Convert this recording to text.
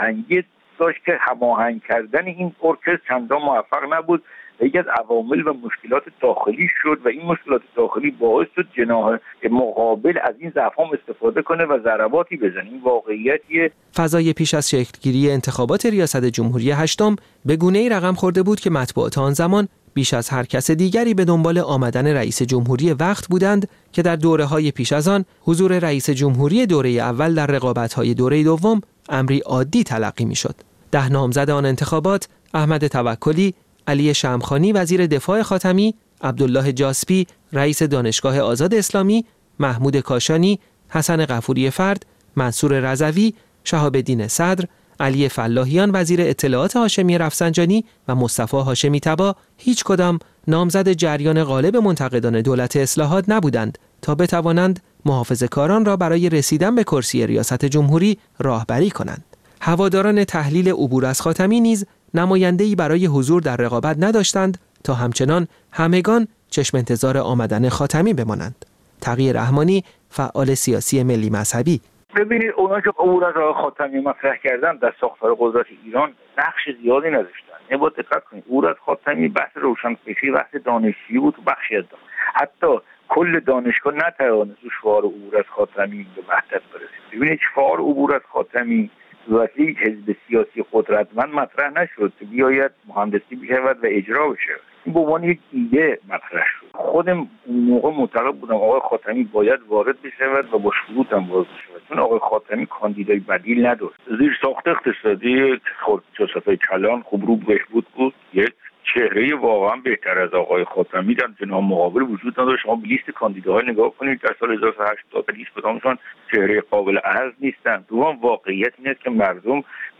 انگیز داشت که هماهنگ کردن این ارکستر چندان موفق نبود. یکی از عوامل و مشکلات داخلی شد و این مشکلات داخلی باعث شد جناح مقابل از این ضعف‌ها استفاده کنه و ضرباتی بزنه. این واقعیتیه. فضای پیش از شکلگیری انتخابات ریاست جمهوری هشتم به گونه‌ای رقم خورده بود که مطبوعات آن زمان بیش از هر کس دیگری به دنبال آمدن رئیس جمهوری وقت بودند که در دوره‌های پیش از آن حضور رئیس جمهوری دوره اول در رقابت‌های دوره دوم امری عادی تلقی می‌شد. 10 نامزد آن انتخابات احمد توکلی، علی شمخانی وزیر دفاع خاتمی، عبدالله جاسپی رئیس دانشگاه آزاد اسلامی، محمود کاشانی، حسن غفوری فرد، منصور رضوی، شهاب الدین صدر، علی فلاحیان وزیر اطلاعات هاشمی رفسنجانی و مصطفی هاشمی طبا هیچ کدام نامزد جریان غالب منتقدان دولت اصلاحات نبودند تا بتوانند محافظه‌کاران را برای رسیدن به کرسی ریاست جمهوری راهبری کنند. هواداران تحلیل عبور از خاتمی نیز نماینده‌ای برای حضور در رقابت نداشتند تا همچنان همگان چشم انتظار آمدن خاتمی بمانند. تقی رحمانی، فعال سیاسی ملی مذهبی: ببینید اونا که عبور از آقای خاتمی مطرح کردن در ساختار قدرت ایران نقش زیادی نداشتن. باید دقت کنید عبور از خاتمی بحث روشنفکری، بحث دانشجویی بود و بخشی از حتی کل دانشگاه نتوانست شعار عبور از خاتمی به وحدت برسید. ببینید شعار عبور از خاتمی واسه حزب سیاسی قدرتمند مطرح نشد که بیاید مهندسی بشود و اجرا بشه. این به عنوان یک ایده مطرح شد. خودم اون موقع معتقد بودم آقای خاتمی باید وارد بشود و با شروط هم وارد بشود، چون آقای خاتمی کاندیدای بدیل نداشت. زیر ساخت اقتصادی جوزف کلان خوب رو بهبود بود، یک چهره واقعا بهتر از آقای خاتمی در جناح مقابل وجود نداشت. شما به لیست کاندیداهای نگاه کنید در سال 1980 هیچ کدامشون چهره قابل عرض نیستند. دوم واقعیت اینه که مردم